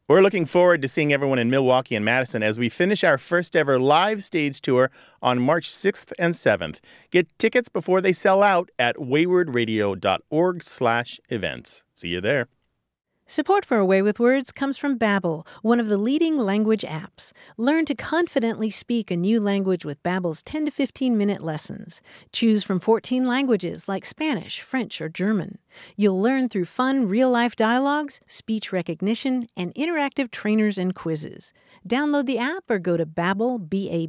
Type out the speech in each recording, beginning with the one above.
We're looking forward to seeing everyone in Milwaukee and Madison as we finish our first ever live stage tour on March 6th and 7th. Get tickets before they sell out at waywardradio.org/events. See you there. Support for A Way with Words comes from Babbel, one of the leading language apps. Learn to confidently speak a new language with Babbel's 10 to 15-minute lessons. Choose from 14 languages like Spanish, French, or German. You'll learn through fun, real-life dialogues, speech recognition, and interactive trainers and quizzes. Download the app or go to Babbel,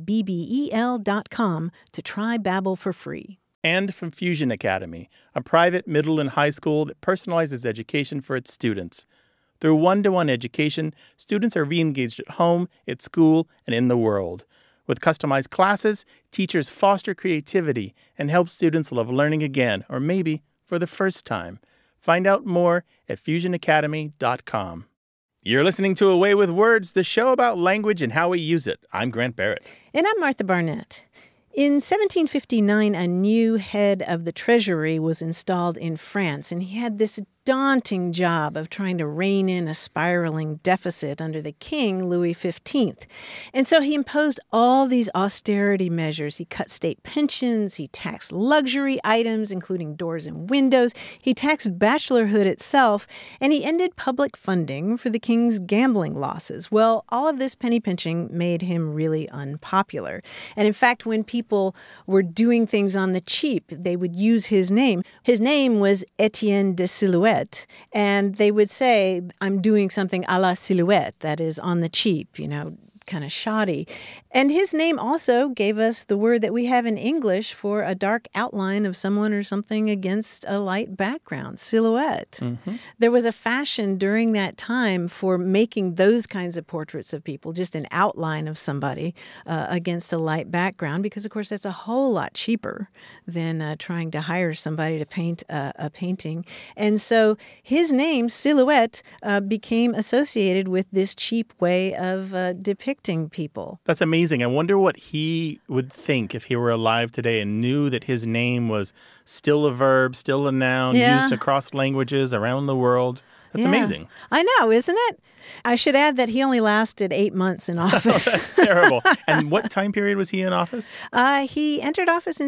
BABBEL.com to try Babbel for free. And from Fusion Academy, a private middle and high school that personalizes education for its students. Through one-to-one education, students are re-engaged at home, at school, and in the world. With customized classes, teachers foster creativity and help students love learning again, or maybe for the first time. Find out more at FusionAcademy.com. You're listening to A Way with Words, the show about language and how we use it. I'm Grant Barrett. And I'm Martha Barnett. In 1759, a new head of the Treasury was installed in France, and he had this daunting job of trying to rein in a spiraling deficit under the king, Louis XV. And so he imposed all these austerity measures. He cut state pensions, he taxed luxury items, including doors and windows, he taxed bachelorhood itself, and he ended public funding for the king's gambling losses. Well, all of this penny pinching made him really unpopular. And in fact, when people were doing things on the cheap, they would use his name. His name was Etienne de Silhouette. And they would say, I'm doing something a la Silhouette, that is on the cheap, kind of shoddy. And his name also gave us the word that we have in English for a dark outline of someone or something against a light background, silhouette. Mm-hmm. There was a fashion during that time for making those kinds of portraits of people, just an outline of somebody against a light background, because, of course, that's a whole lot cheaper than trying to hire somebody to paint a painting. And so his name, Silhouette, became associated with this cheap way of depicting people. That's amazing. I wonder what he would think if he were alive today and knew that his name was still a verb, still a noun, used across languages around the world. That's amazing. I know, isn't it? I should add that he only lasted 8 months in office. That's terrible. And what time period was he in office? He entered office in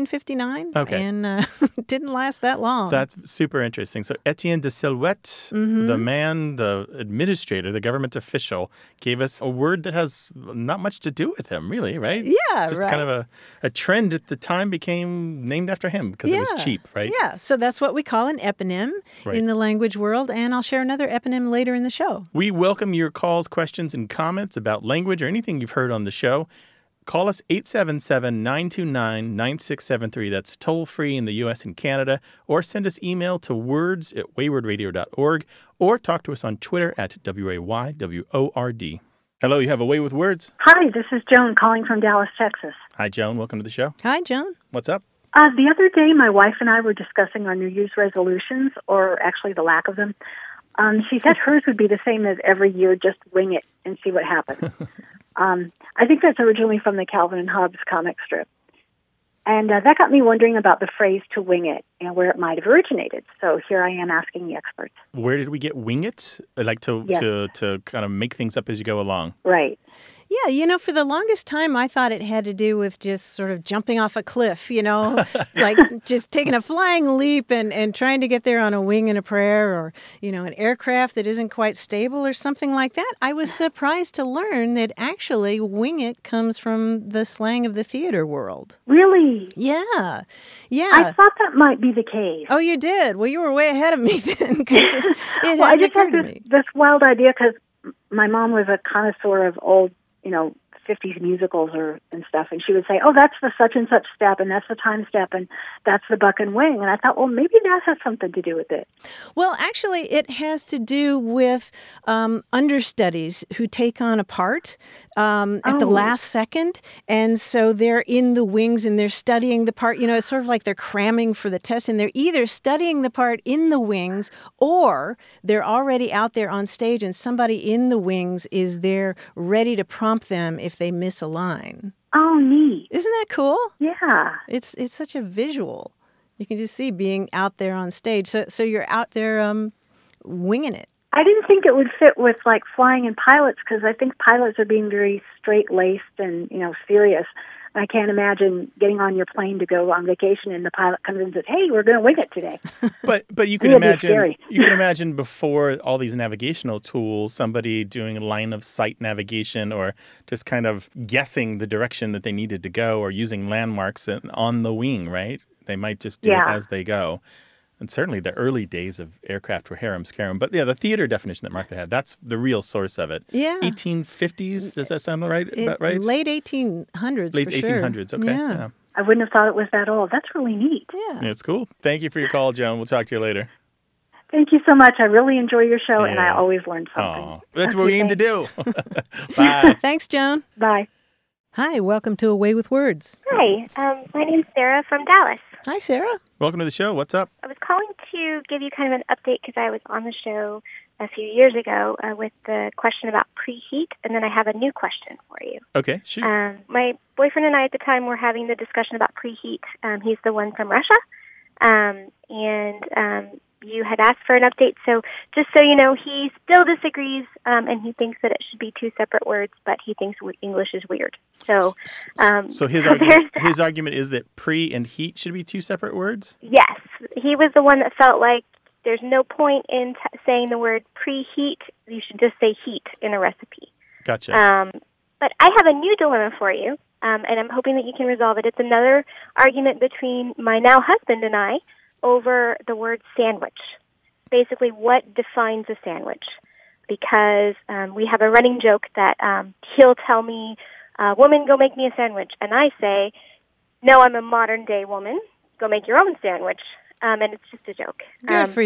1759 and didn't last that long. That's super interesting. So Etienne de Silhouette, the man, the administrator, the government official, gave us a word that has not much to do with him, really, right? Yeah, Just kind of a trend at the time became named after him because it was cheap, right? Yeah, so that's what we call an eponym in the language world, and I'll share another eponym later in the show. We welcome your calls, questions, and comments about language or anything you've heard on the show. Call us 877-929-9673. That's toll-free in the U.S. and Canada. Or send us email to words@waywardradio.org or talk to us on Twitter at WAYWORD. Hello, you have A Way with Words. Hi, this is Joan calling from Dallas, Texas. Hi, Joan. Welcome to the show. Hi, Joan. What's up? The other day, my wife and I were discussing our New Year's resolutions, or actually the lack of them. She said hers would be the same as every year, just wing it and see what happens. I think that's originally from the Calvin and Hobbes comic strip. And that got me wondering about the phrase to wing it and where it might have originated. So here I am asking the experts. Where did we get wing it? Like to kind of make things up as you go along. Right. Yeah, for the longest time, I thought it had to do with just sort of jumping off a cliff, like just taking a flying leap and trying to get there on a wing and a prayer, or, an aircraft that isn't quite stable or something like that. I was surprised to learn that actually wing it comes from the slang of the theater world. Really? Yeah. I thought that might be the case. Oh, you did? Well, you were way ahead of me then, because it I hadn't just occurred had to me. this wild idea because my mom was a connoisseur of old 50s musicals and stuff, and she would say, oh, that's the such and such step, and that's the time step, and that's the buck and wing. And I thought, well, maybe that has something to do with it. Well, actually, it has to do with understudies who take on a part at the last second, and so they're in the wings and they're studying the part. It's sort of like they're cramming for the test, and they're either studying the part in the wings or they're already out there on stage and somebody in the wings is there ready to prompt them if they miss a line. Oh, neat. Isn't that cool? Yeah. It's such a visual. You can just see being out there on stage. So you're out there winging it. I didn't think it would fit with like flying and pilots because I think pilots are being very straight-laced and, serious. I can't imagine getting on your plane to go on vacation and the pilot comes in and says, "Hey, we're going to wing it today." But you can imagine before all these navigational tools, somebody doing line of sight navigation or just kind of guessing the direction that they needed to go or using landmarks on the wing, right? They might just do it as they go. And certainly the early days of aircraft were harem-scarum. But yeah, the theater definition that Martha had, that's the real source of it. Yeah. 1850s, does that sound right? Right? Late 1800s, Late for sure. 1800s, okay. Yeah. I wouldn't have thought it was that old. That's really neat. Yeah. It's cool. Thank you for your call, Joan. We'll talk to you later. Thank you so much. I really enjoy your show, and I always learn something. Oh, that's what we aim to do. Bye. Thanks, Joan. Bye. Hi, welcome to Away with Words. Hi, my name's Sarah from Dallas. Hi, Sarah. Welcome to the show. What's up? I was calling to give you kind of an update because I was on the show a few years ago with the question about preheat, and then I have a new question for you. Okay, shoot. My boyfriend and I at the time were having the discussion about preheat. He's the one from Russia, and you had asked for an update. So just so you know, he still disagrees, and he thinks that it should be two separate words, but he thinks English is weird. So his argument is that pre and heat should be two separate words? Yes. He was the one that felt like there's no point in saying the word preheat. You should just say heat in a recipe. Gotcha. But I have a new dilemma for you, and I'm hoping that you can resolve it. It's another argument between my now husband and I over the word sandwich. Basically, what defines a sandwich? Because we have a running joke that he'll tell me, "Woman, go make me a sandwich." And I say, "No, I'm a modern-day woman. Go make your own sandwich." And it's just a joke. Good for you.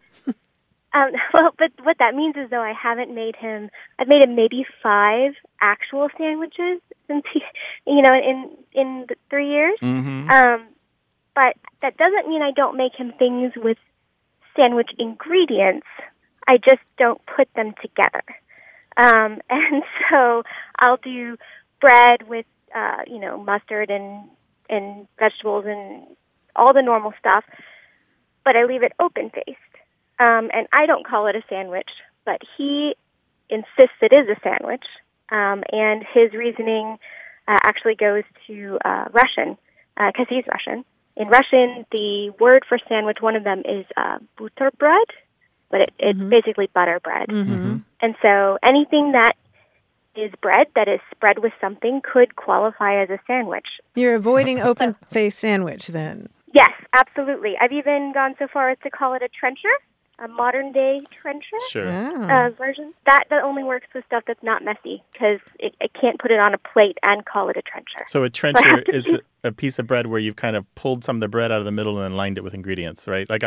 But what that means is, though, I've made him maybe 5 actual sandwiches since in the 3 years. Mm-hmm. But that doesn't mean I don't make him things with sandwich ingredients. I just don't put them together. And so I'll do bread with, mustard and vegetables and all the normal stuff, but I leave it open-faced. And I don't call it a sandwich, but he insists it is a sandwich. And his reasoning actually goes to Russian, because he's Russian. In Russian, the word for sandwich, one of them is buterbread, but it's basically butter bread. Mm-hmm. And so anything that is bread that is spread with something could qualify as a sandwich. You're avoiding open-faced sandwich then. Yes, absolutely. I've even gone so far as to call it a trencher, a modern-day trencher version. That only works with stuff that's not messy, because I can't put it on a plate and call it a trencher. So a trencher is a piece of bread where you've kind of pulled some of the bread out of the middle and then lined it with ingredients, right? Like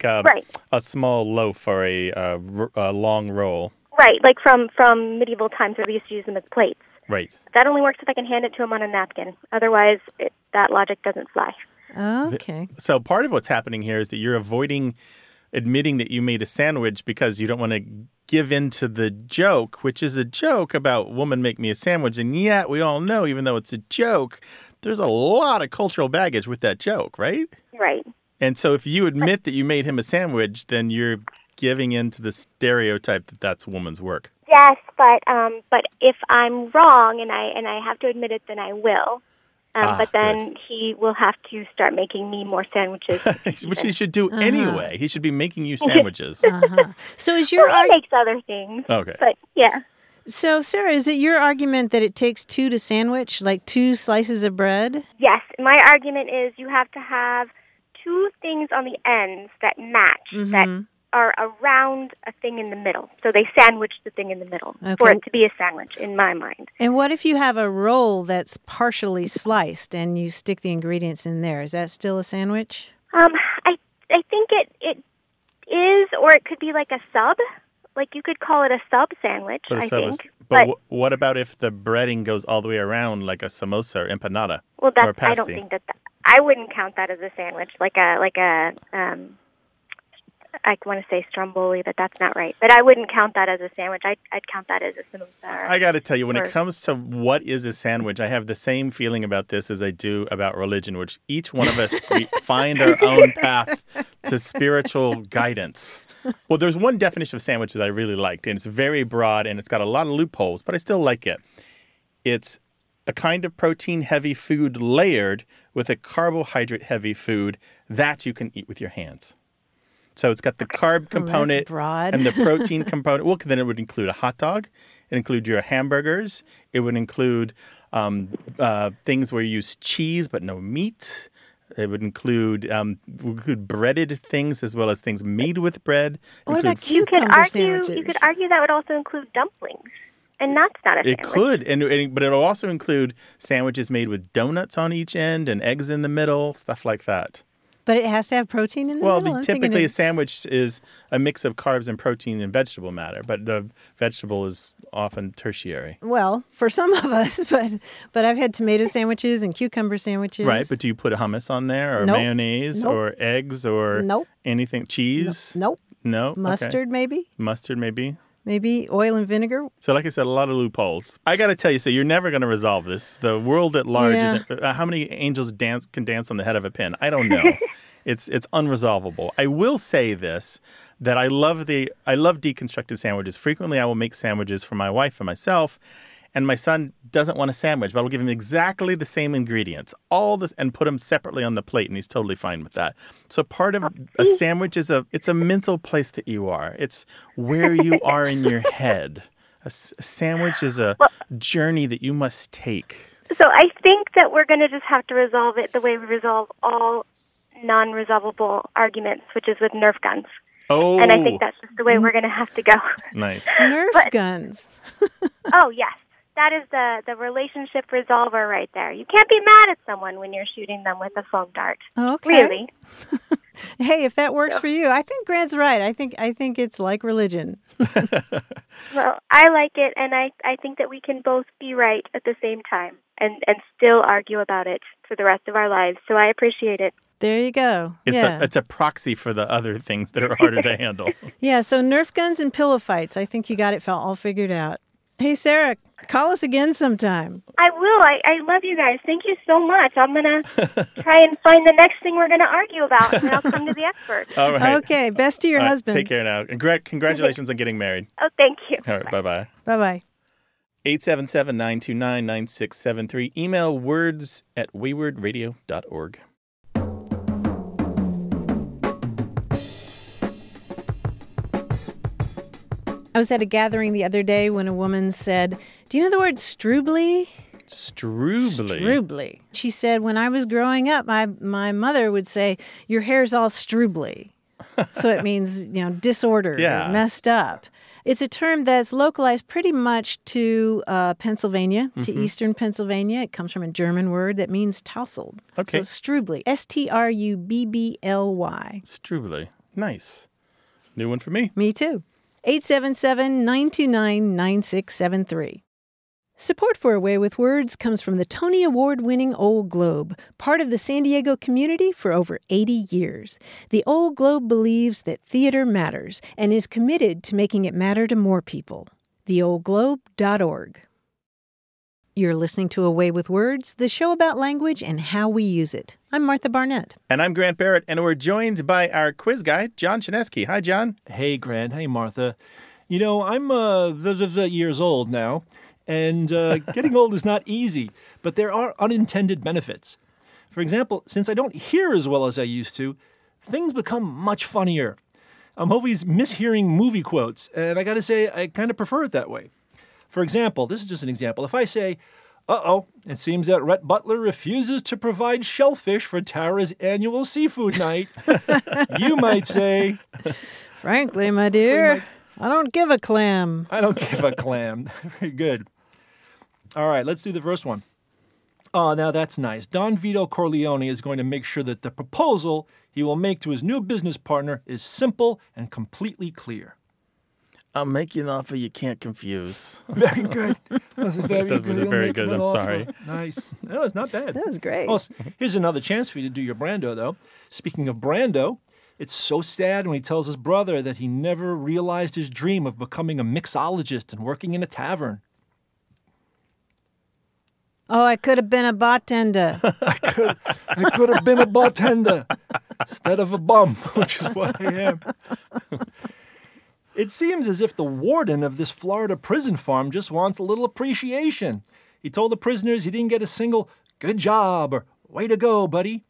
a small loaf or a long roll. Right, like from medieval times where we used to use them as plates. Right. That only works if I can hand it to him on a napkin. Otherwise, that logic doesn't fly. Okay. So part of what's happening here is that you're avoiding admitting that you made a sandwich because you don't want to give in to the joke, which is a joke about "woman, make me a sandwich." And yet we all know, even though it's a joke, there's a lot of cultural baggage with that joke, right? Right. And so if you admit that you made him a sandwich, then you're giving in to the stereotype that that's woman's work. Yes, but if I'm wrong and I have to admit it, then I will. But then he will have to start making me more sandwiches. Which he should do anyway. He should be making you sandwiches. So is he makes other things. Okay. But, yeah. So, Sarah, is it your argument that it takes 2 to sandwich, like 2 slices of bread? Yes. My argument is you have to have 2 things on the ends that match, that are around a thing in the middle. So they sandwich the thing in the middle for it to be a sandwich, in my mind. And what if you have a roll that's partially sliced and you stick the ingredients in there? Is that still a sandwich? I think it is, or it could be like a sub. Like you could call it a sub sandwich, I think. But what about if the breading goes all the way around like a samosa or empanada? Well, or I don't think that I wouldn't count that as a sandwich, I want to say stromboli, but that's not right. But I wouldn't count that as a sandwich. I'd count that as a samosa. I got to tell you, when it comes to what is a sandwich, I have the same feeling about this as I do about religion, which each one of us we find our own path to spiritual guidance. Well, there's one definition of sandwich that I really liked, and it's very broad, and it's got a lot of loopholes, but I still like it. It's a kind of protein-heavy food layered with a carbohydrate-heavy food that you can eat with your hands. So it's got the carb component broad. and the protein component. Well, then it would include a hot dog. It would include your hamburgers. It would include things where you use cheese but no meat. It would include breaded things as well as things made with bread. What about You cucumber sandwiches? could argue that would also include dumplings, and that's not a sandwich. It could, but it'll also include sandwiches made with donuts on each end and eggs in the middle, stuff like that. But it has to have protein in the middle? I'm thinking Typically a sandwich is a mix of carbs and protein and vegetable matter, but the vegetable is often tertiary. Well, for some of us, but I've had tomato sandwiches and cucumber sandwiches. Right, but do you put hummus on there or Nope. mayonnaise Nope. or eggs or Nope. anything? Cheese? Nope. No? Okay. Mustard, maybe? Mustard, maybe. Maybe oil and vinegar? So like I said, a lot of loopholes. I got to tell you, so you're never going to resolve this. The world at large Yeah. isn't... how many angels can dance on the head of a pin? I don't know. It's unresolvable. I will say this, that I love deconstructed sandwiches. Frequently, I will make sandwiches for my wife and myself, and my son doesn't want a sandwich, but I'll give him exactly the same ingredients, all this, and put them separately on the plate, and he's totally fine with that. So part of a sandwich is it's a mental place that you are. It's where you are in your head. A sandwich is a journey that you must take. So I think that we're going to just have to resolve it the way we resolve all non-resolvable arguments, which is with Nerf guns. Oh, And I think that's just the way we're going to have to go. nice. Nerf guns. Oh, yes. That is the relationship resolver right there. You can't be mad at someone when you're shooting them with a foam dart. Okay. Really. Hey, if that works for you, I think Grant's right. I think it's like religion. Well, I like it, and I think that we can both be right at the same time and still argue about it for the rest of our lives. So I appreciate it. There you go. It's a proxy for the other things that are harder to handle. Yeah, so Nerf guns and pillow fights. I think you got it all figured out. Hey, Sarah, call us again sometime. I will. I love you guys. Thank you so much. I'm going to try and find the next thing we're going to argue about, and I'll come to the experts. All right. Okay, best to your All right, husband. Take care now. And congratulations on getting married. Oh, thank you. All right, bye-bye. Bye-bye. 877-929-9673. Email words@waywardradio.org. I was at a gathering the other day when a woman said, "Do you know the word strubly?" Strubly. Strubly. She said, when I was growing up, my mother would say, "Your hair's all strubly." So it means, disordered Yeah. or messed up. It's a term that's localized pretty much to Pennsylvania, to eastern Pennsylvania. It comes from a German word that means tousled. Okay. So strubly, Strubbly. Strubly. Nice. New one for me. Me too. 877-929-9673. Support for A Way with Words comes from the Tony Award-winning Old Globe, part of the San Diego community for over 80 years. The Old Globe believes that theater matters and is committed to making it matter to more people. TheOldGlobe.org. You're listening to A Way with Words, the show about language and how we use it. I'm Martha Barnett. And I'm Grant Barrett, and we're joined by our quiz guy, John Chinesky. Hi, John. Hey, Grant. Hey, Martha. I'm years old now, and getting old is not easy, but there are unintended benefits. For example, since I don't hear as well as I used to, things become much funnier. I'm always mishearing movie quotes, and I gotta say, I kind of prefer it that way. For example, this is just an example. If I say, "Uh-oh, it seems that Rhett Butler refuses to provide shellfish for Tara's annual seafood night," you might say, Frankly, my dear, I don't give a clam. "I don't give a clam." Very good. All right, let's do the first one. Oh, now that's nice. Don Vito Corleone is going to make sure that the proposal he will make to his new business partner is simple and completely clear. I'll make you an offer you can't confuse. Very good. That was very That was good. very You'll make good. him an I'm offer. sorry. Nice. That was not bad. That was great. Oh, here's another chance for you to do your Brando, though. Speaking of Brando, it's so sad when he tells his brother that he never realized his dream of becoming a mixologist and working in a tavern. Oh, I could have been a bartender. I could have been a bartender instead of a bum, which is what I am. It seems as if the warden of this Florida prison farm just wants a little appreciation. He told the prisoners he didn't get a single "good job" or "way to go, buddy."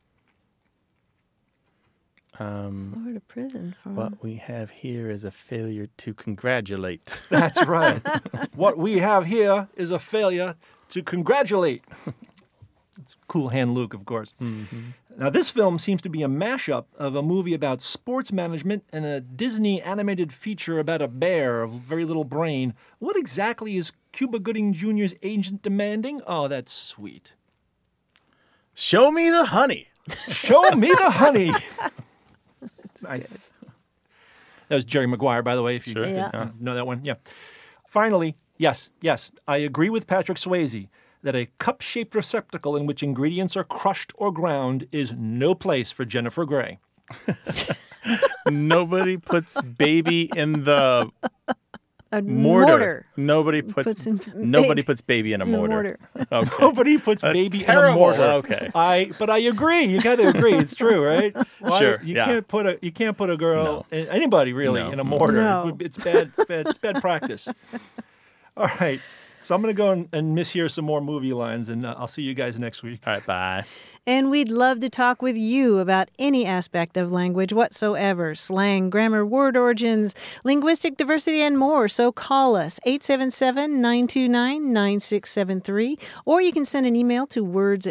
Florida prison farm. What we have here is a failure to congratulate. That's right. What we have here is a failure to congratulate. It's Cool Hand Luke, of course. Now, this film seems to be a mashup of a movie about sports management and a Disney animated feature about a bear of very little brain. What exactly is Cuba Gooding Jr.'s agent demanding? Oh, that's sweet. Show me the honey. Show me the honey. Nice. That was Jerry Maguire, by the way, if you Sure. didn't know that one. Yeah. Finally, yes, I agree with Patrick Swayze that a cup-shaped receptacle in which ingredients are crushed or ground is no place for Jennifer Grey. Nobody puts baby in the A mortar. Nobody puts baby puts baby in a mortar. Okay. Nobody puts That's baby terrible. in a mortar. Okay. But I agree. You got to agree. It's true, right? Sure, You yeah. can't put a girl, anybody really, No. in a mortar. No. It's bad practice. All right. So I'm going to go and mishear some more movie lines, and I'll see you guys next week. All right, bye. And we'd love to talk with you about any aspect of language whatsoever, slang, grammar, word origins, linguistic diversity, and more. So call us, 877-929-9673, or you can send an email to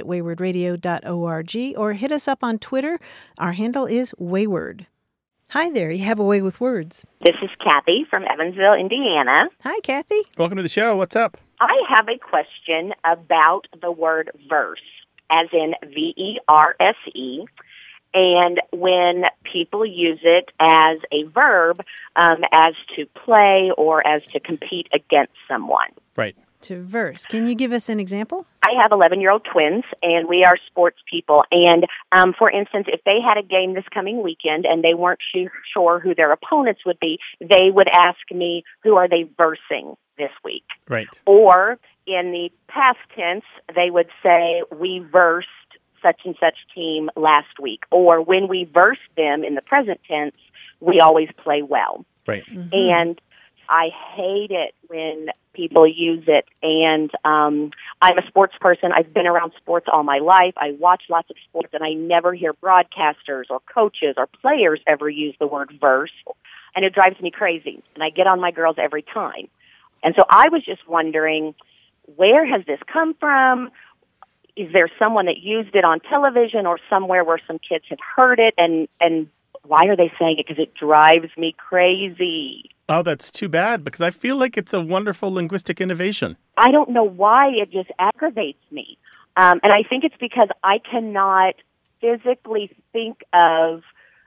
words@waywardradio.org, or hit us up on Twitter. Our handle is Wayward. Hi there, you have a way with words. This is Kathy from Evansville, Indiana. Hi, Kathy. Welcome to the show. What's up? I have a question about the word verse, as in V-E-R-S-E, and when people use it as a verb, as to play or as to compete against someone. Right. To verse. Can you give us an example? I have 11-year-old twins, and we are sports people. And, for instance, if they had a game this coming weekend and they weren't sure who their opponents would be, they would ask me, who are they versing this week? Right. Or in the past tense, they would say, we versed such and such team last week. Or when we verse them in the present tense, we always play well. Right. And I hate it when people use it. And I'm a sports person. I've been around sports all my life. I watch lots of sports, and I never hear broadcasters or coaches or players ever use the word verse. And it drives me crazy. And I get on my girls every time. And so I was just wondering, where has this come from? Is there someone that used it on television or somewhere where some kids had heard it? And why are they saying it? Because it drives me crazy. Oh, that's too bad, because I feel like it's a wonderful linguistic innovation. I don't know why it just aggravates me. And I think it's because I cannot physically think of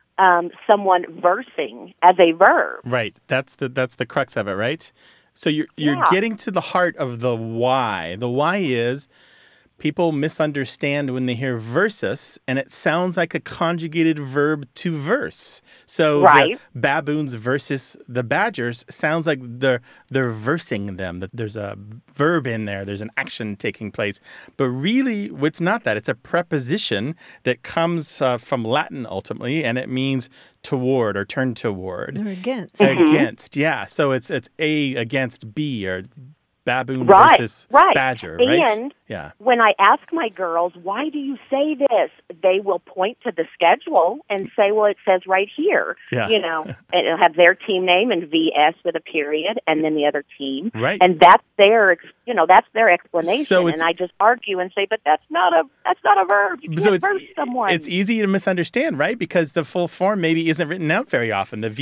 someone versing as a verb. Right. That's the crux of it, right? So you're getting to the heart of the why. The why is people misunderstand when they hear versus, and it sounds like a conjugated verb to verse. So Right. the baboons versus the badgers sounds like they're versing them, that there's a verb in there, there's an action taking place. But really, it's not that. It's a preposition that comes from Latin ultimately, and it means toward or turn toward. Or against. Against, yeah. So it's A against B, or baboon Right, versus right. badger, right? And yeah. when I ask my girls, why do you say this? They will point to the schedule and say, well, it says right here. Yeah. You know, and it'll have their team name and VS with a period and then the other team. Right. And that's their explanation. So it's- and I just argue and say, but that's not a verb. You can't So verse someone. it's easy to misunderstand, right? Because the full form maybe isn't written out very often. The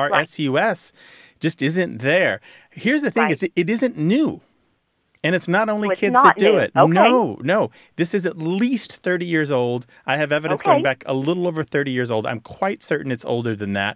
VERSUS just isn't there. Here's the thing, Right. it isn't new. And it's not only So it's kids not that do new. it. Okay. No. This is at least 30 years old. I have evidence Okay. going back a little over 30 years old. I'm quite certain it's older than that.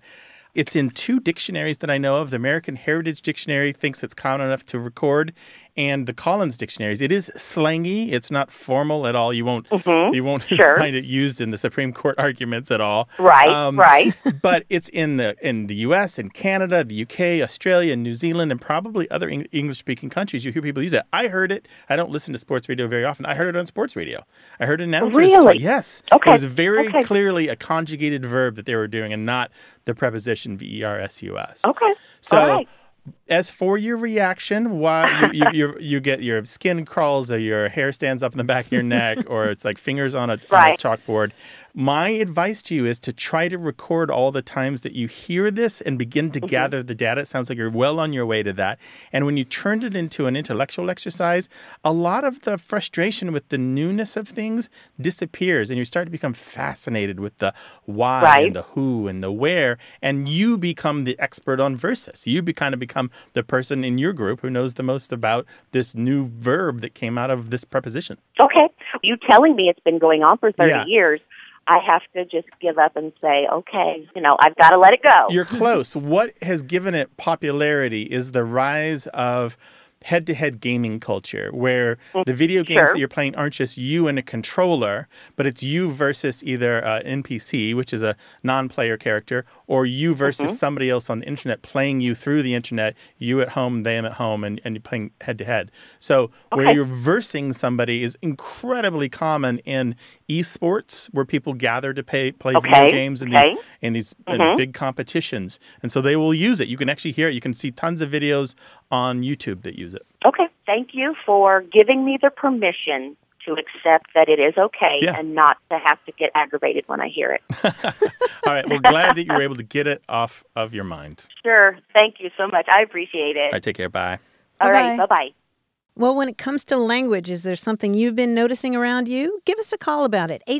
It's in 2 dictionaries that I know of. The American Heritage Dictionary thinks it's common enough to record, and the Collins dictionaries. It is slangy. It's not formal at all. You won't Sure. find it used in the Supreme Court arguments at all. Right, right. But it's in the U.S., in Canada, the U.K., Australia, New Zealand, and probably other English-speaking countries. You hear people use it. I heard it. I don't listen to sports radio very often. I heard it on sports radio. I heard announcers Really? yes. Okay. It was very Okay. clearly a conjugated verb that they were doing and not the preposition versus. Okay. So, All right. as for your reaction, why you get your skin crawls or your hair stands up in the back of your neck or it's like fingers on a Right. chalkboard, my advice to you is to try to record all the times that you hear this and begin to gather the data. It sounds like you're well on your way to that. And when you turned it into an intellectual exercise, a lot of the frustration with the newness of things disappears and you start to become fascinated with the why Right. and the who and the where, and you become the expert on versus. You kind of become the person in your group who knows the most about this new verb that came out of this preposition. Okay. You telling me it's been going on for 30 Yeah. years, I have to just give up and say, okay, I've got to let it go. You're close. What has given it popularity is the rise of head-to-head gaming culture, where the video games Sure. that you're playing aren't just you and a controller, but it's you versus either an NPC, which is a non-player character, or you versus somebody else on the internet playing you through the internet, you at home, them at home, and you're playing head-to-head. So where Okay. you're versing somebody is incredibly common in esports, where people gather to play video Okay. games in Okay. these big competitions. And so they will use it. You can actually hear it. You can see tons of videos on YouTube that use it. Okay. Thank you for giving me the permission to accept that it is okay Yeah. and not to have to get aggravated when I hear it. All right. Well, glad that you were able to get it off of your mind. Sure. Thank you so much. I appreciate it. All right. Take care. Bye. All right. Bye-bye. Bye-bye. Well, when it comes to language, is there something you've been noticing around you? Give us a call about it,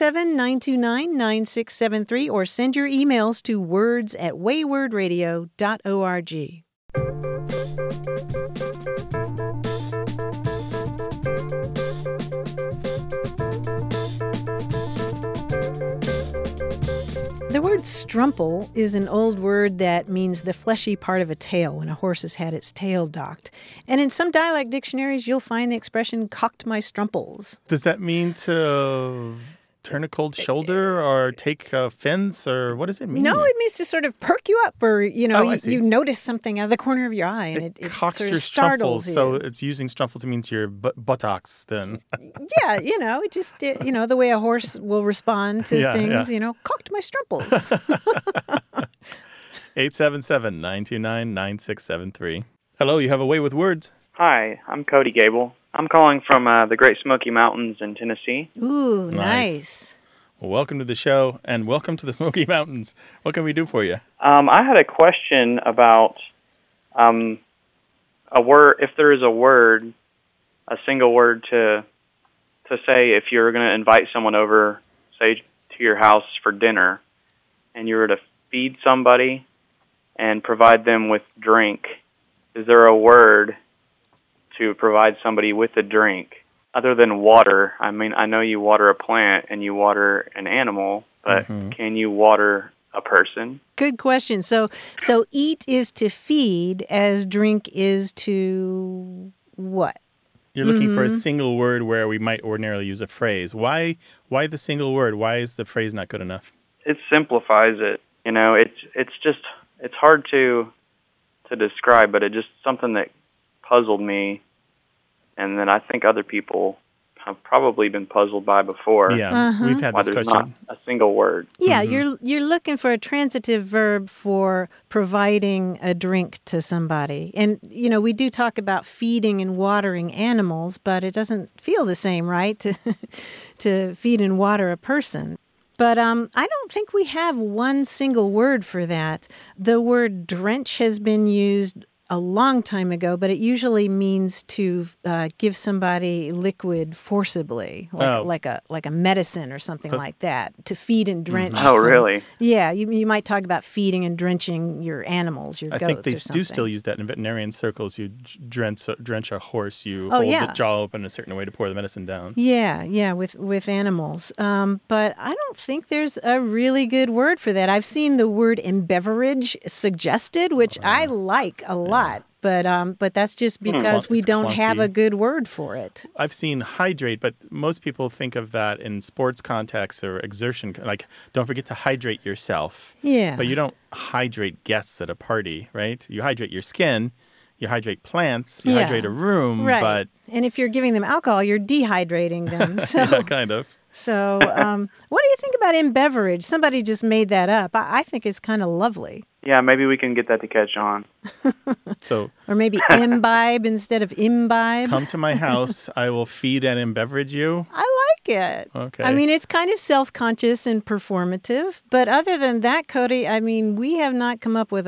877-929-9673, or send your emails to words@waywordradio.org. The word strumple is an old word that means the fleshy part of a tail when a horse has had its tail docked. And in some dialect dictionaries, you'll find the expression cocked my strumples. Does that mean to turn a cold shoulder or take offense, or what does it mean? No, it means to sort of perk you up, or, I see. you notice something out of the corner of your eye and it cocks sort your of startles strumples, you. so it's using strumple to mean to your buttocks then. Yeah, it just, the way a horse will respond to Yeah, things, yeah. cocked my strumples. 877-929-9673. Hello, you have a way with words. Hi, I'm Cody Gable. I'm calling from the Great Smoky Mountains in Tennessee. Ooh, Nice. nice. Well, welcome to the show, and welcome to the Smoky Mountains. What can we do for you? I had a question about a word. If there is a word, a single word to say if you're going to invite someone over, say to your house for dinner, and you were to feed somebody and provide them with drink, is there a word to provide somebody with a drink other than water? I mean, I know you water a plant and you water an animal, but can you water a person? Good question. So eat is to feed, as drink is to what? You're looking for a single word where we might ordinarily use a phrase. Why the single word? Why is the phrase not good enough? It simplifies it. It's hard to describe, but it's just something that puzzled me, and that I think other people have probably been puzzled by before. Yeah, we've had Why this there's not question. a single word. Yeah, you're looking for a transitive verb for providing a drink to somebody. And, we do talk about feeding and watering animals, but it doesn't feel the same, right, to feed and water a person. But I don't think we have one single word for that. The word drench has been used a long time ago, but it usually means to give somebody liquid forcibly, like a medicine or something like that, to feed and drench. Oh, really? Yeah, you might talk about feeding and drenching your animals, your goats. I think they or something. do still use that in veterinarian circles. You drench a horse, you hold the jaw open a certain way to pour the medicine down. Yeah, with animals. But I don't think there's a really good word for that. I've seen the word embeverage suggested, which I like a lot. But that's just because we don't have a good word for it. I've seen hydrate, but most people think of that in sports context or exertion. Like, don't forget to hydrate yourself. Yeah. But you don't hydrate guests at a party, right? You hydrate your skin. You hydrate plants. You hydrate a room. Right. But and if you're giving them alcohol, you're dehydrating them. So. yeah, kind of. So what do you think about embeverage? Somebody just made that up. I think it's kind of lovely. Yeah, maybe we can get that to catch on. Or maybe imbibe instead of imbibe. Come to my house. I will feed and embeverage you. I like it. Okay. I mean, it's kind of self-conscious and performative. But other than that, Cody, I mean, we have not come up with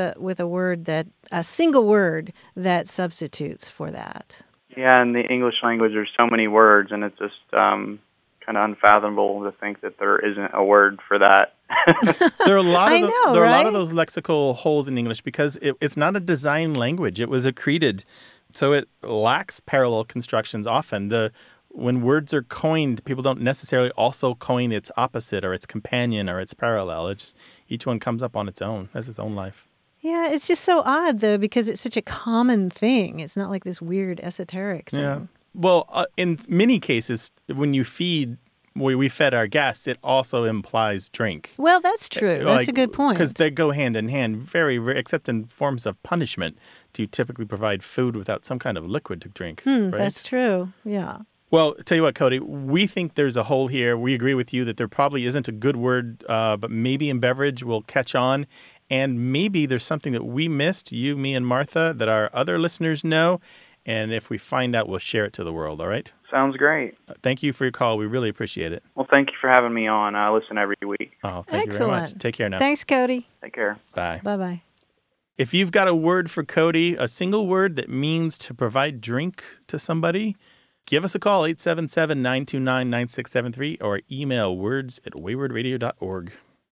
a single word that substitutes for that. Yeah, in the English language, there's so many words, and it's just kind of unfathomable to think that there isn't a word for that. There are a lot of a lot of those lexical holes in English because it's not a design language. It was accreted, so it lacks parallel constructions often. When words are coined, people don't necessarily also coin its opposite or its companion or its parallel. It's just each one comes up on its own, has its own life. Yeah, it's just so odd, though, because it's such a common thing. It's not like this weird esoteric thing. Yeah. Well, in many cases, when you feed, we fed our guests, it also implies drink. Well, that's true. That's a good point. Because they go hand in hand, very, except in forms of punishment. Do you typically provide food without some kind of liquid to drink? Right? That's true. Yeah. Well, tell you what, Cody, we think there's a hole here. We agree with you that there probably isn't a good word, but maybe in beverage will catch on. And maybe there's something that we missed, you, me, and Martha, that our other listeners know. And if we find out, we'll share it to the world, all right? Sounds great. Thank you for your call. We really appreciate it. Well, thank you for having me on. I listen every week. Oh, thank you very much. Take care now. Thanks, Cody. Take care. Bye. Bye-bye. If you've got a word for Cody, a single word that means to provide drink to somebody, give us a call, 877-929-9673, or email words@waywardradio.org.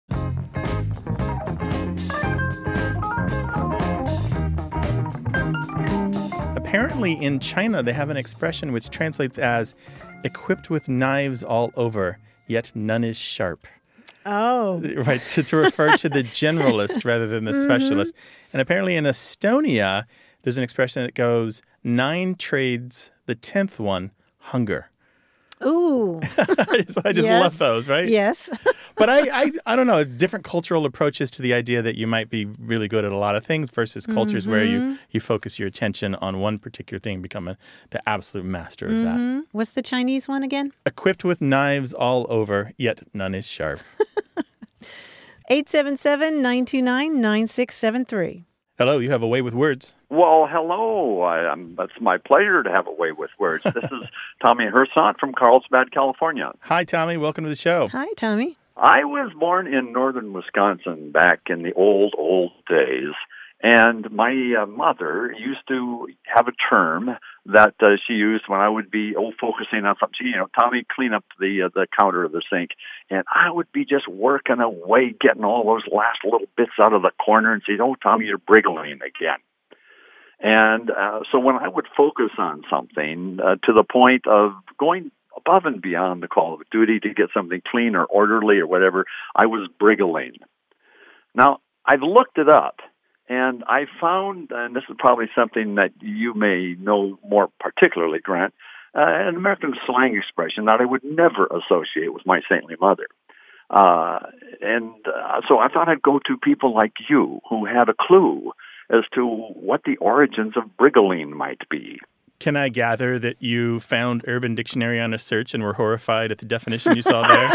Apparently in China, they have an expression which translates as equipped with knives all over, yet none is sharp. Oh. Right, to refer to the generalist rather than the specialist. And apparently in Estonia, there's an expression that goes, 9 trades, the 10th one, hunger. Ooh. I just love those, right? Yes. But I don't know, different cultural approaches to the idea that you might be really good at a lot of things versus cultures where you focus your attention on one particular thing, become the absolute master of that. What's the Chinese one again? Equipped with knives all over, yet none is sharp. 877-929-9673. Hello, you have a way with words. Well, hello. It's my pleasure to have a way with words. This is Tommy Hersant from Carlsbad, California. Hi, Tommy. Welcome to the show. Hi, Tommy. I was born in northern Wisconsin back in the old days, and my mother used to have a term that she used when I would be focusing on something. Tommy, clean up the counter of the sink, and I would be just working away, getting all those last little bits out of the corner, and say, "Oh, Tommy, you're briggling again." And so when I would focus on something to the point of going above and beyond the call of duty to get something clean or orderly or whatever, I was briggling. Now, I've looked it up, and I found, and this is probably something that you may know more particularly, Grant, an American slang expression that I would never associate with my saintly mother. So I thought I'd go to people like you who had a clue as to what the origins of briggling might be. Can I gather that you found Urban Dictionary on a search and were horrified at the definition you saw there?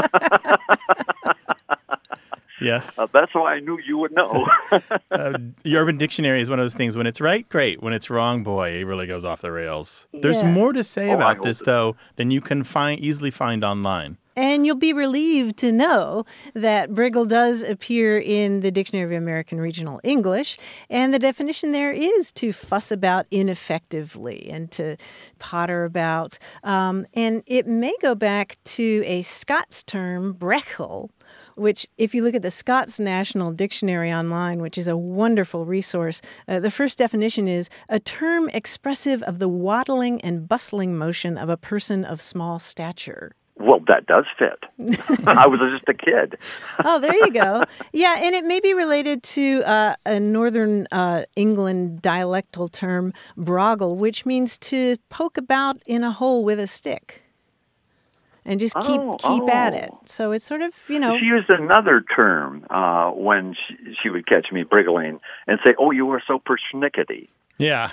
Yes. That's why I knew you would know. The Urban Dictionary is one of those things. When it's right, great. When it's wrong, boy, it really goes off the rails. Yeah. There's more to say about this, though, than you can easily find online. And you'll be relieved to know that Briggle does appear in the Dictionary of American Regional English, and the definition there is to fuss about ineffectively and to potter about. And it may go back to a Scots term, brechel, which, if you look at the Scots National Dictionary online, which is a wonderful resource, the first definition is a term expressive of the waddling and bustling motion of a person of small stature. Well, that does fit. I was just a kid. Oh, there you go. Yeah, and it may be related to a northern England dialectal term, brogle, which means to poke about in a hole with a stick and just keep at it. So it's sort of, She used another term when she would catch me briggling and say, "Oh, you are so persnickety." Yeah.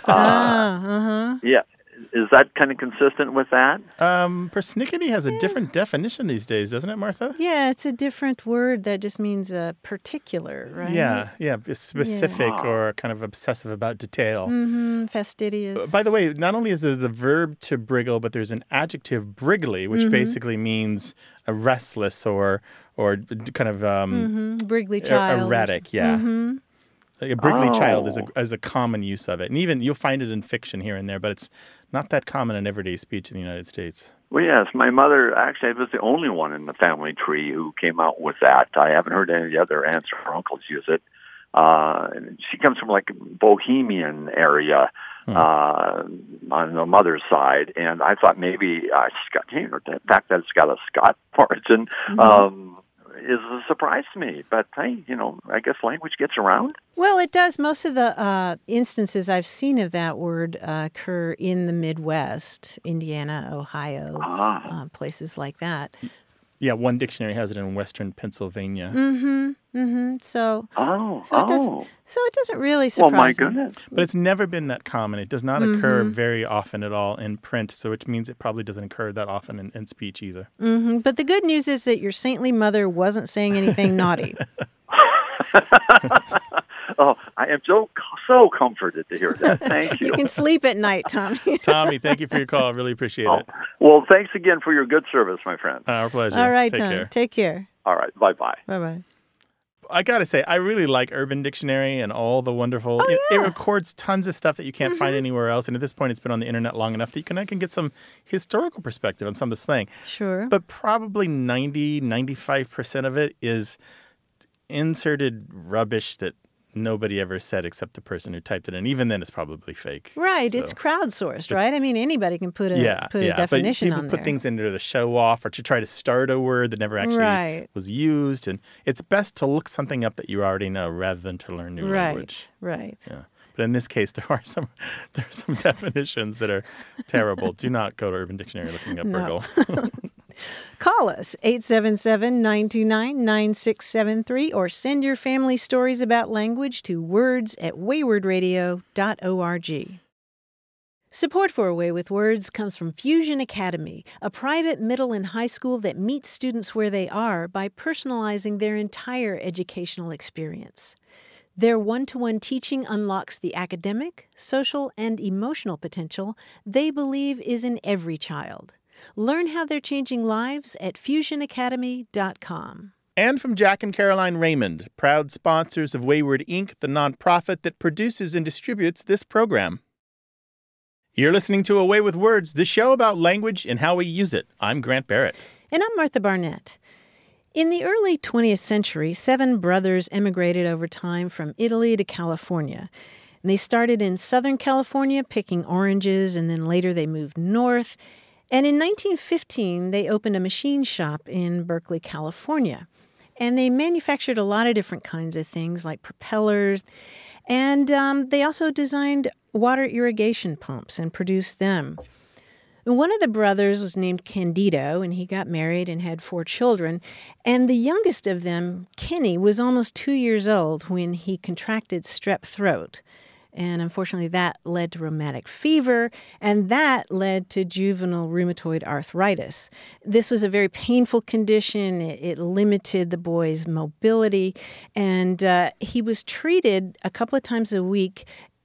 Yeah. Is that kind of consistent with that? Persnickety has a different definition these days, doesn't it, Martha? Yeah, it's a different word that just means particular, right? Yeah, specific or kind of obsessive about detail. Mm-hmm, fastidious. By the way, not only is there the verb to briggle, but there's an adjective, briggly, which basically means a restless or kind of Briggly child. Erratic, yeah. Mm-hmm. A briggly child is a common use of it. And even you'll find it in fiction here and there, but it's not that common in everyday speech in the United States. Well, yes. My mother actually was the only one in the family tree who came out with that. I haven't heard any of the other aunts or uncles use it. She comes from like Bohemian area on the mother's side, and I thought maybe the fact that it's got a Scot origin is a surprise to me. But hey, I guess language gets around. Well, it does. Most of the instances I've seen of that word occur in the Midwest, Indiana, Ohio, places like that. Yeah, one dictionary has it in Western Pennsylvania. So it doesn't really surprise me. Well, my goodness. But it's never been that common. It does not occur very often at all in print, so which means it probably doesn't occur that often in speech either. But the good news is that your saintly mother wasn't saying anything naughty. Oh, I am so comforted to hear that. Thank you. You can sleep at night, Tommy. Tommy, thank you for your call. I really appreciate it. Well, thanks again for your good service, my friend. Our pleasure. All right, Take Tommy. care. Take care. All right. Bye-bye. Bye-bye. I got to say, I really like Urban Dictionary and all the wonderful... It records tons of stuff that you can't find anywhere else. And at this point, it's been on the internet long enough that I can get some historical perspective on some of this thing. Sure. But probably 95% of it is inserted rubbish that nobody ever said except the person who typed it in. Even then, it's probably fake. Right. So it's crowdsourced, right? I mean, anybody can put a definition on there. People put things in there to show off or to try to start a word that never actually was used. And it's best to look something up that you already know rather than to learn new language. Right. Yeah. But in this case, there are some definitions that are terrible. Do not go to Urban Dictionary looking up Briggle. Call us, 877-929-9673, or send your family stories about language to words@waywardradio.org. Support for A Way with Words comes from Fusion Academy, a private middle and high school that meets students where they are by personalizing their entire educational experience. Their one-to-one teaching unlocks the academic, social, and emotional potential they believe is in every child. Learn how they're changing lives at fusionacademy.com. And from Jack and Caroline Raymond, proud sponsors of Wayward Inc., the nonprofit that produces and distributes this program. You're listening to A Way with Words, the show about language and how we use it. I'm Grant Barrett. And I'm Martha Barnett. In the early 20th century, 7 brothers emigrated over time from Italy to California. And they started in Southern California picking oranges, and then later they moved north. And in 1915, they opened a machine shop in Berkeley, California. And they manufactured a lot of different kinds of things like propellers. And they also designed water irrigation pumps and produced them. And one of the brothers was named Candido, and he got married and had 4 children. And the youngest of them, Kenny, was almost 2 years old when he contracted strep throat. And unfortunately, that led to rheumatic fever, and that led to juvenile rheumatoid arthritis. This was a very painful condition. It limited the boy's mobility, and he was treated a couple of times a week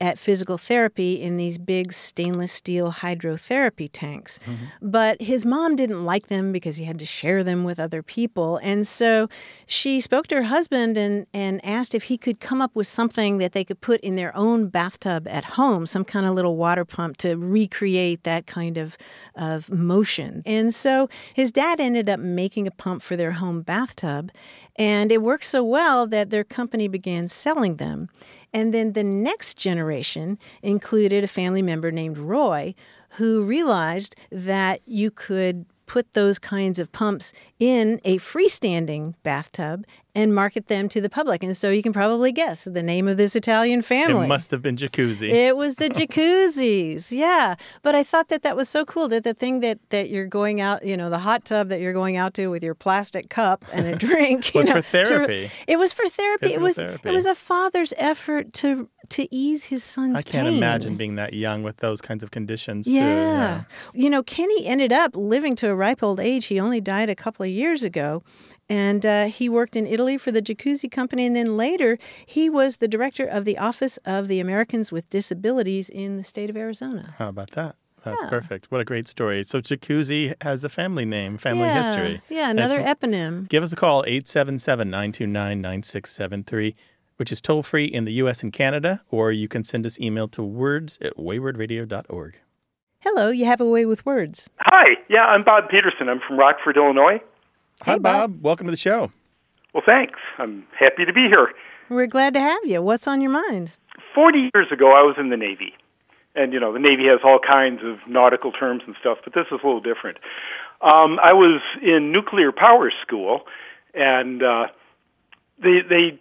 at physical therapy in these big stainless steel hydrotherapy tanks. But his mom didn't like them because he had to share them with other people. And so she spoke to her husband and asked if he could come up with something that they could put in their own bathtub at home, some kind of little water pump to recreate that kind of motion. And so his dad ended up making a pump for their home bathtub, and it worked so well that their company began selling them. And then the next generation included a family member named Roy, who realized that you could put those kinds of pumps in a freestanding bathtub and market them to the public. And so you can probably guess the name of this Italian family. It must have been Jacuzzi. It was the Jacuzzis, yeah. But I thought that was so cool that the thing that you're going out, the hot tub that you're going out to with your plastic cup and a drink. was for therapy. It was for therapy. Physical therapy. It was a father's effort to ease his son's pain. I can't imagine being that young with those kinds of conditions, too. Yeah. Kenny ended up living to a ripe old age. He only died a couple of years ago. And he worked in Italy for the Jacuzzi Company. And then later, he was the director of the Office of the Americans with Disabilities in the state of Arizona. How about that? That's perfect. What a great story. So Jacuzzi has a family name, family history. Yeah, another eponym. Give us a call, 877-929-9673, which is toll-free in the U.S. and Canada, or you can send us email to words@waywardradio.org. Hello, you have a way with words. Hi. Yeah, I'm Bob Peterson. I'm from Rockford, Illinois. Hi, Bob. Welcome to the show. Well, thanks. I'm happy to be here. We're glad to have you. What's on your mind? 40 years ago, I was in the Navy. And, the Navy has all kinds of nautical terms and stuff, but this is a little different. I was in nuclear power school, and the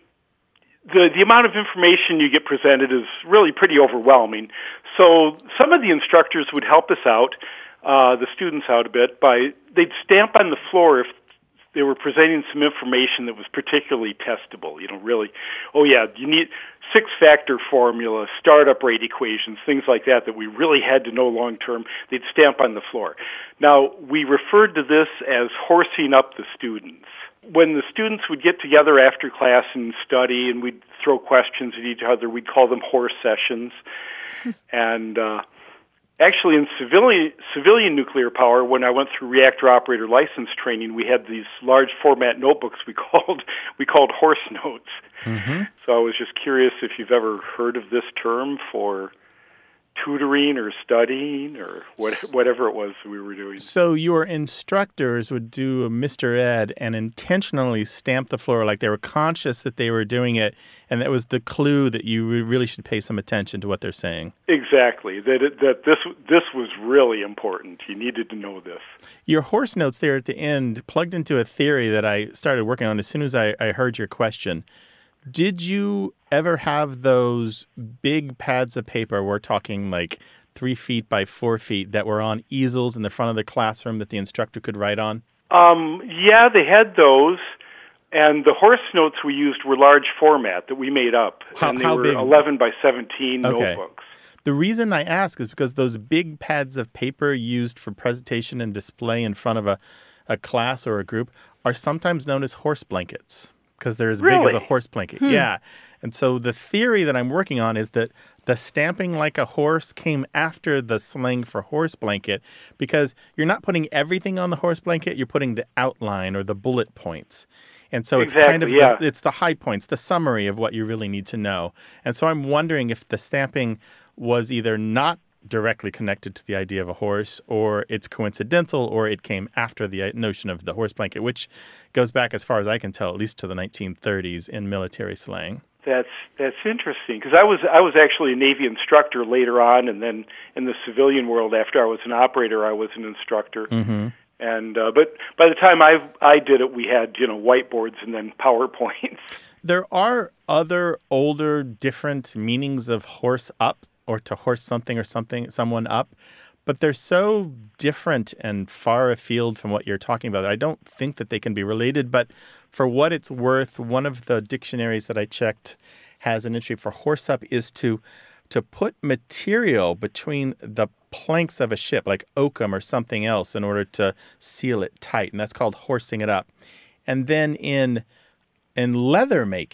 amount of information you get presented is really pretty overwhelming. So some of the instructors would help us out, the students out a bit, they'd stamp on the floor if they were presenting some information that was particularly testable, really. Oh, yeah, you need 6-factor formula, startup rate equations, things like that we really had to know long-term. They'd stamp on the floor. Now, we referred to this as horsing up the students. When the students would get together after class and study, and we'd throw questions at each other, we'd call them horse sessions. And actually, in civilian nuclear power, when I went through reactor operator license training, we had these large format notebooks we called horse notes. Mm-hmm. So I was just curious if you've ever heard of this term for tutoring or studying or whatever it was we were doing. So your instructors would do a Mr. Ed and intentionally stamp the floor like they were conscious that they were doing it, and that was the clue that you really should pay some attention to what they're saying. Exactly. That this was really important. You needed to know this. Your horse notes there at the end plugged into a theory that I started working on as soon as I heard your question. Did you ever have those big pads of paper, we're talking like 3 feet by 4 feet, that were on easels in the front of the classroom that the instructor could write on? Yeah, they had those. And the horse notes we used were large format that we made up. And they were big? 11 by 17 notebooks. The reason I ask is because those big pads of paper used for presentation and display in front of a class or a group are sometimes known as horse blankets, because they're as big as a horse blanket. Yeah. And so the theory that I'm working on is that the stamping like a horse came after the slang for horse blanket, because you're not putting everything on the horse blanket, you're putting the outline or the bullet points. And so it's kind of it's the high points, the summary of what you really need to know. And so I'm wondering if the stamping was either not directly connected to the idea of a horse, or it's coincidental, or it came after the notion of the horse blanket, which goes back, as far as I can tell, at least to the 1930s in military slang. That's interesting, because I was actually a Navy instructor later on, and then in the civilian world, after I was an operator, I was an instructor. Mm-hmm. And but by the time I did it, we had whiteboards and then PowerPoints. There are other older, different meanings of horse up, or to horse something or someone up, but they're so different and far afield from what you're talking about that I don't think that they can be related. But for what it's worth, one of the dictionaries that I checked has an entry for horse up is to put material between the planks of a ship, like oakum or something else, in order to seal it tight, and that's called horsing it up. And then in leather making,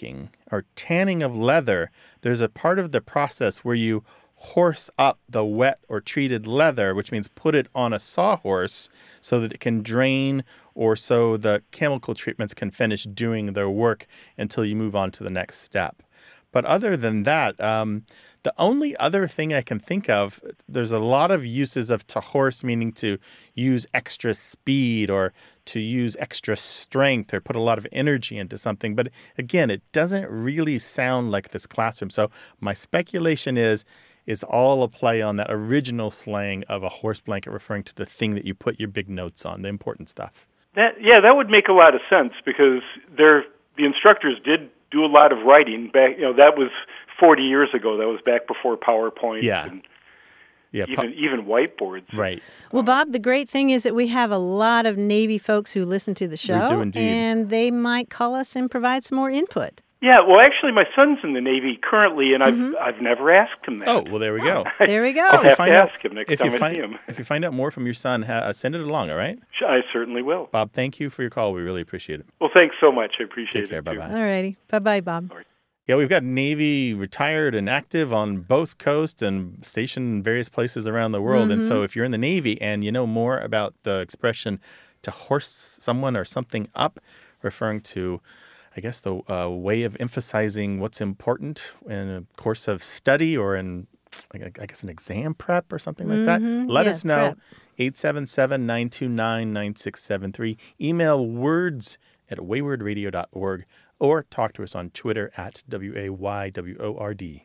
or tanning of leather, there's a part of the process where you horse up the wet or treated leather, which means put it on a sawhorse so that it can drain, or so the chemical treatments can finish doing their work until you move on to the next step. But other than that, the only other thing I can think of, there's a lot of uses of to horse, meaning to use extra speed or to use extra strength or put a lot of energy into something. But again, it doesn't really sound like this classroom. So my speculation is all a play on that original slang of a horse blanket, referring to the thing that you put your big notes on, the important stuff. That would make a lot of sense, because the instructors did do a lot of writing back. That was 40 years ago. That was back before PowerPoint. And even whiteboards. Right. Well, Bob, the great thing is that we have a lot of Navy folks who listen to the show. We do indeed. And they might call us and provide some more input. Yeah, well, actually, my son's in the Navy currently, and I've never asked him that. Oh, well, there we go. There we go. I'll have to ask him next time I see him. If you find out more from your son, send it along, all right? I certainly will. Bob, thank you for your call. We really appreciate it. Well, thanks so much. I appreciate it. Take care. Bye-bye. All righty. Bye-bye, Bob. Yeah, we've got Navy retired and active on both coasts and stationed in various places around the world. And so if you're in the Navy and you know more about the expression to horse someone or something up, referring to, I guess, the way of emphasizing what's important in a course of study or in, I guess, an exam prep or something like that, let us know. 877-929-9673. Email words@waywordradio.org or talk to us on Twitter at WAYWORD.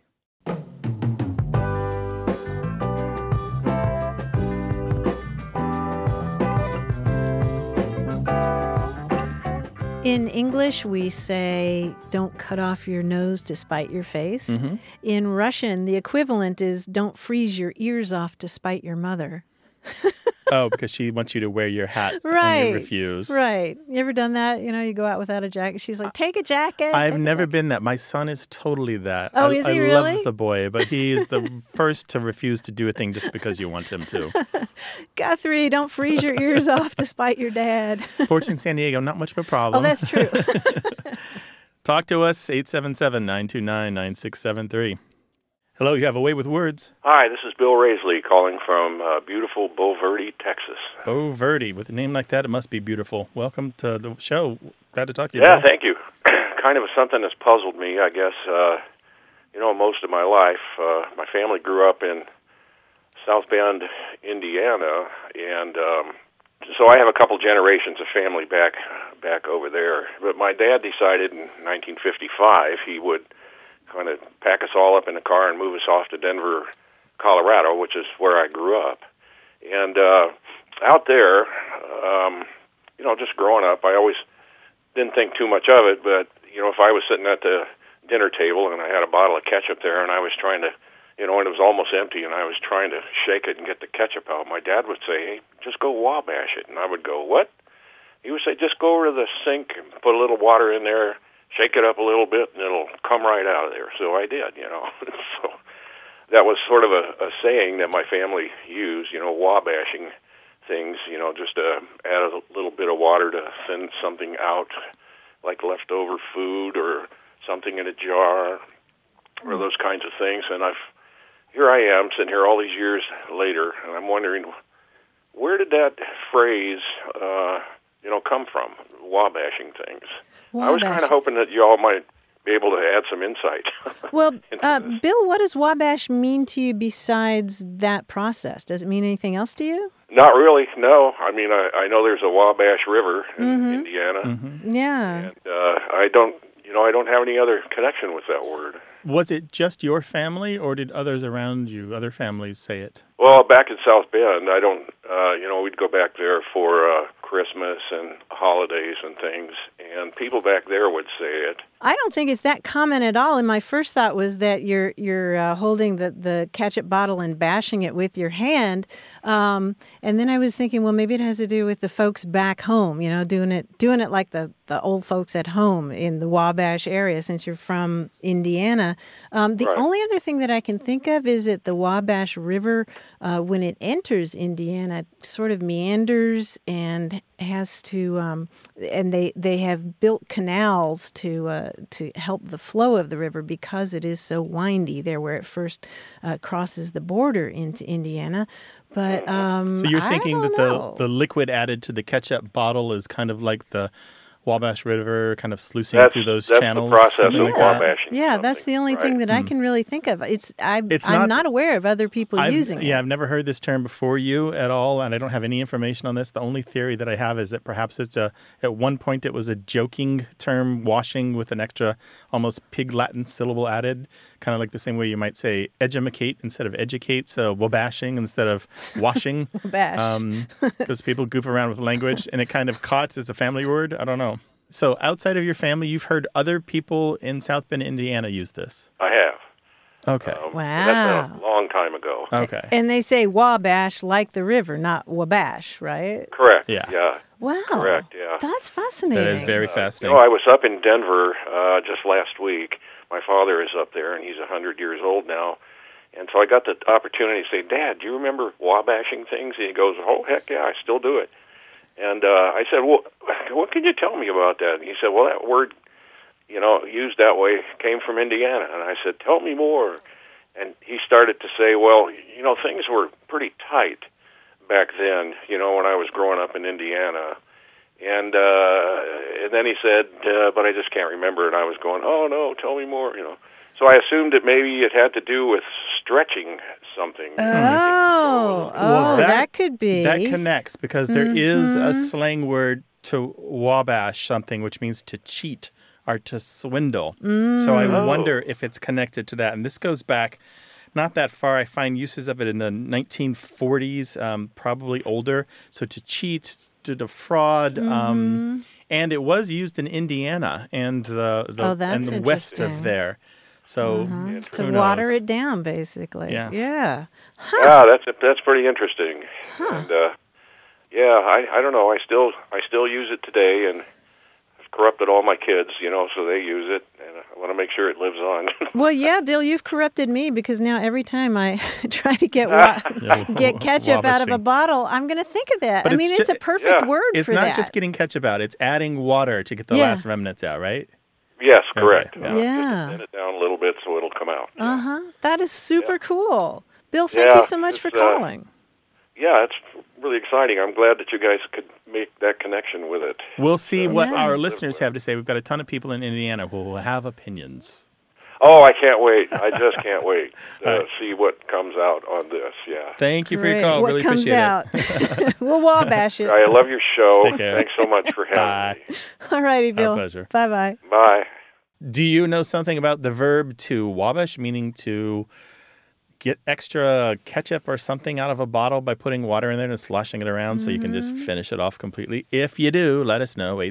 In English, we say, don't cut off your nose to spite your face. In Russian, the equivalent is, don't freeze your ears off to spite your mother. Oh, because she wants you to wear your hat Right. and you refuse. Right. You ever done that? You go out without a jacket. She's like, take a jacket. I've never been that. My son is totally that. Oh, is he really? I love the boy, but he is the first to refuse to do a thing just because you want him to. Guthrie, don't freeze your ears off to spite your dad. Fortunately, in San Diego, not much of a problem. Oh, that's true. Talk to us, 877-929-9673. Hello, you have a way with words. Hi, this is Bill Raisley calling from beautiful Bulverde, Texas. Bulverde. With a name like that, it must be beautiful. Welcome to the show. Glad to talk to you, Yeah, Bill. thank you. Kind of something that's puzzled me, I guess. Most of my life, my family grew up in South Bend, Indiana, and so I have a couple generations of family back over there. But my dad decided in 1955 he would kind of pack us all up in a car and move us off to Denver, Colorado, which is where I grew up. And out there, just growing up, I always didn't think too much of it, but, if I was sitting at the dinner table and I had a bottle of ketchup there and I was trying to, and it was almost empty and I was trying to shake it and get the ketchup out, my dad would say, hey, just go Wabash it. And I would go, what? He would say, just go over to the sink and put a little water in there, shake it up a little bit, and it'll come right out of there. So I did, So that was sort of a saying that my family used, wabashing things, just to add a little bit of water to thin something out, like leftover food or something in a jar or those kinds of things. And here I am sitting here all these years later, and I'm wondering, where did that phrase, come from, wabashing things? I was kind of hoping that you all might be able to add some insight. Well, Bill, what does Wabash mean to you besides that process? Does it mean anything else to you? Not really, no. I mean, I know there's a Wabash River in Indiana. Yeah. And I don't have any other connection with that word. Was it just your family, or did others around you, other families, say it? Well, back in South Bend, I don't, we'd go back there for Christmas and holidays and things, and people back there would say it. I don't think it's that common at all. And my first thought was that you're holding the ketchup bottle and bashing it with your hand. And then I was thinking, well, maybe it has to do with the folks back home, doing it like the old folks at home in the Wabash area, since you're from Indiana. The only other thing that I can think of is that the Wabash River, when it enters Indiana, sort of meanders and has to, and they have built canals to help the flow of the river because it is so windy there where it first crosses the border into Indiana. But so you're thinking that know. the liquid added to the ketchup bottle is kind of like the Wabash River kind of sluicing through those channels. That's the process of like wabashing. Yeah, that's the only thing that I can really think of. I'm not aware of other people using it. Yeah, I've never heard this term before you at all, and I don't have any information on this. The only theory that I have is that perhaps at one point it was a joking term, washing with an extra almost pig Latin syllable added, kind of like the same way you might say edumacate instead of educate, so wabashing instead of washing. Wabash. Because people goof around with language, and it kind of caught as a family word. I don't know. So outside of your family, you've heard other people in South Bend, Indiana use this? I have. Okay. Wow. That's been a long time ago. Okay. And they say Wabash like the river, not Wabash, right? Correct. Yeah. Yeah. Wow. Correct, yeah. That's fascinating. That is very fascinating. I was up in Denver just last week. My father is up there, and he's 100 years old now. And so I got the opportunity to say, Dad, do you remember wabashing things? And he goes, oh, heck yeah, I still do it. And I said, well, what can you tell me about that? And he said, well, that word, used that way came from Indiana. And I said, tell me more. And he started to say, well, things were pretty tight back then, when I was growing up in Indiana. And then he said, but I just can't remember. And I was going, oh, no, tell me more, So I assumed that maybe it had to do with stretching something. That could be. That connects because there is a slang word to wabash something, which means to cheat or to swindle. So I wonder if it's connected to that. And this goes back not that far. I find uses of it in the 1940s, probably older. So to cheat, to defraud. And it was used in Indiana and the west of there. So to water it down, basically. Yeah. Huh. Yeah, that's pretty interesting. And I don't know. I still use it today, and I've corrupted all my kids, so they use it, and I want to make sure it lives on. Well, yeah, Bill, you've corrupted me because now every time I try to get ketchup out of a bottle, I'm going to think of that. But it's a perfect word for that. It's not just getting ketchup out; it's adding water to get the last remnants out, right? Yes, correct. Okay, yeah. Thin it down a little bit so it'll come out. That is super cool. Bill, thank you so much for calling. It's really exciting. I'm glad that you guys could make that connection with it. We'll see what our listeners have to say. We've got a ton of people in Indiana who will have opinions. Oh, I can't wait. I just can't wait to see what comes out on this. Yeah. Thank you for your call. What really comes appreciate out? it. We'll wabash it. I love your show. Take care. Thanks so much for having me. All righty, Bill. Our pleasure. Bye-bye. Bye. Do you know something about the verb to wabash, meaning to get extra ketchup or something out of a bottle by putting water in there and sloshing it around so you can just finish it off completely? If you do, let us know,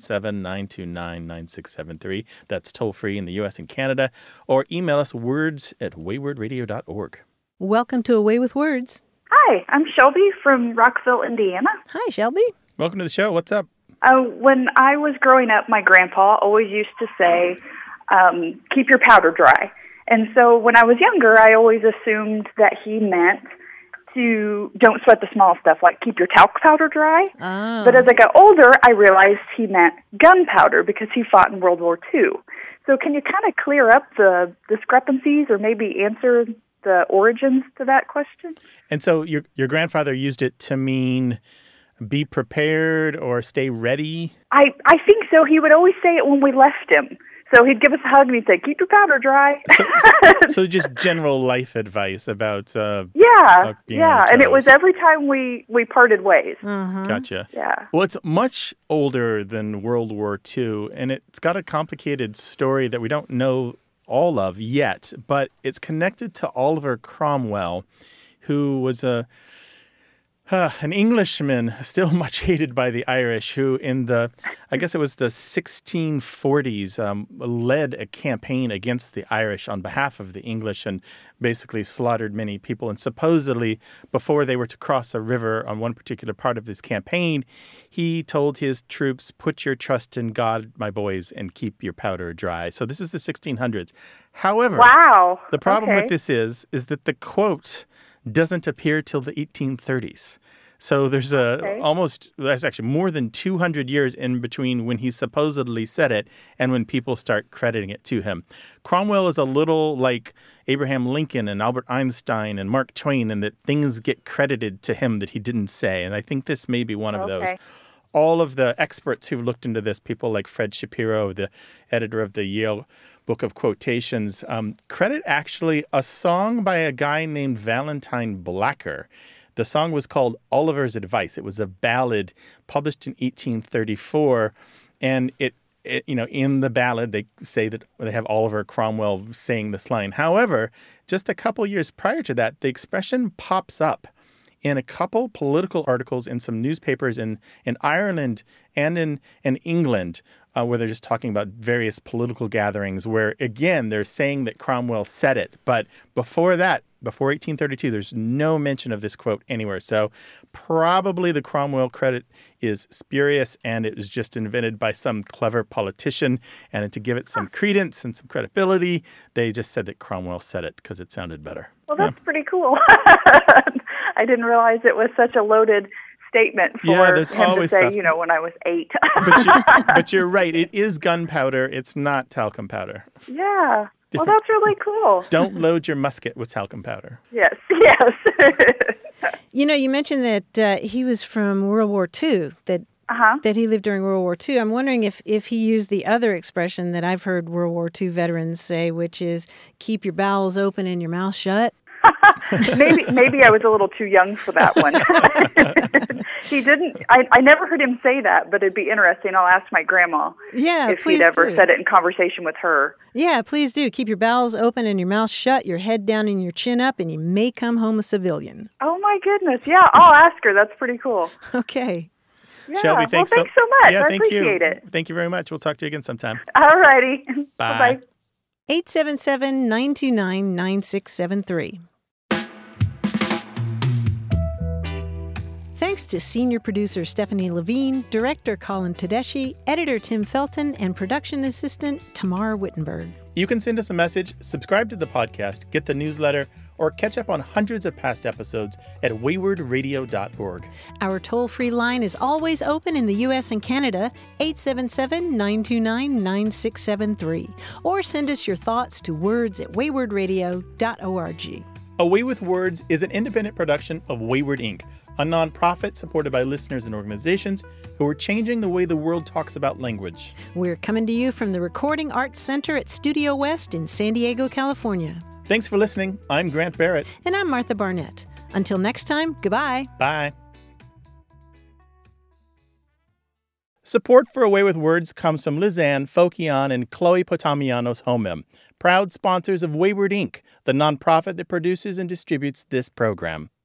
877-929-9673. That's toll-free in the U.S. and Canada. Or email us words@waywardradio.org. Welcome to Away with Words. Hi, I'm Shelby from Rockville, Indiana. Hi, Shelby. Welcome to the show. What's up? When I was growing up, my grandpa always used to say, keep your powder dry. And so when I was younger, I always assumed that he meant to don't sweat the small stuff, like keep your talc powder dry. Oh. But as I got older, I realized he meant gunpowder because he fought in World War II. So can you kind of clear up the discrepancies or maybe answer the origins to that question? And so your grandfather used it to mean be prepared or stay ready? I think so. He would always say it when we left him. So he'd give us a hug and he'd say, keep your powder dry. So just general life advice about And it was every time we parted ways. Gotcha. Yeah. Well, it's much older than World War II, and it's got a complicated story that we don't know all of yet, but it's connected to Oliver Cromwell, who was an Englishman, still much hated by the Irish, who in the 1640s, led a campaign against the Irish on behalf of the English and basically slaughtered many people. And supposedly, before they were to cross a river on one particular part of this campaign, he told his troops, put your trust in God, my boys, and keep your powder dry. So this is the 1600s. However, the problem with this is that the quote doesn't appear till the 1830s. So there's that's actually more than 200 years in between when he supposedly said it and when people start crediting it to him. Cromwell is a little like Abraham Lincoln and Albert Einstein and Mark Twain, in that things get credited to him that he didn't say. And I think this may be one of those. All of the experts who've looked into this, people like Fred Shapiro, the editor of the Yale Book of Quotations, credit actually a song by a guy named Valentine Blacker. The song was called Oliver's Advice. It was a ballad published in 1834, and it in the ballad, they say that they have Oliver Cromwell saying this line. However, just a couple years prior to that, the expression pops up in a couple political articles in some newspapers in Ireland and in England, where they're just talking about various political gatherings where, again, they're saying that Cromwell said it. But before that, before 1832, there's no mention of this quote anywhere. So probably the Cromwell credit is spurious, and it was just invented by some clever politician. And to give it some credence and some credibility, they just said that Cromwell said it because it sounded better. Well, that's pretty cool. I didn't realize it was such a loaded statement for him to say, stuff. When I was 8. But you're right. It is gunpowder. It's not talcum powder. Yeah. Well, that's really cool. Don't load your musket with talcum powder. Yes. You mentioned that he was from World War II, that he lived during World War II. I'm wondering if he used the other expression that I've heard World War II veterans say, which is keep your bowels open and your mouth shut. Maybe I was a little too young for that one. He didn't. I never heard him say that, but it'd be interesting. I'll ask my grandma if he'd ever said it in conversation with her. Yeah, please do. Keep your bowels open and your mouth shut, your head down and your chin up, and you may come home a civilian. Oh, my goodness. Yeah, I'll ask her. That's pretty cool. Okay. Yeah. Shelby, thanks so much. Yeah, I appreciate it. Thank you very much. We'll talk to you again sometime. All righty. Bye. 877-929-9673. Thanks to senior producer Stephanie Levine, director Colin Tedeschi, editor Tim Felton, and production assistant Tamar Wittenberg. You can send us a message, subscribe to the podcast, get the newsletter, or catch up on hundreds of past episodes at waywardradio.org. Our toll-free line is always open in the U.S. and Canada, 877-929-9673. Or send us your thoughts to words@waywardradio.org. A Way with Words is an independent production of Wayward Inc., a nonprofit supported by listeners and organizations who are changing the way the world talks about language. We're coming to you from the Recording Arts Center at Studio West in San Diego, California. Thanks for listening. I'm Grant Barrett. And I'm Martha Barnett. Until next time, goodbye. Bye. Support for A Way with Words comes from Lizanne Fokian and Chloe Potamianos Homem, proud sponsors of Wayward Inc., the nonprofit that produces and distributes this program.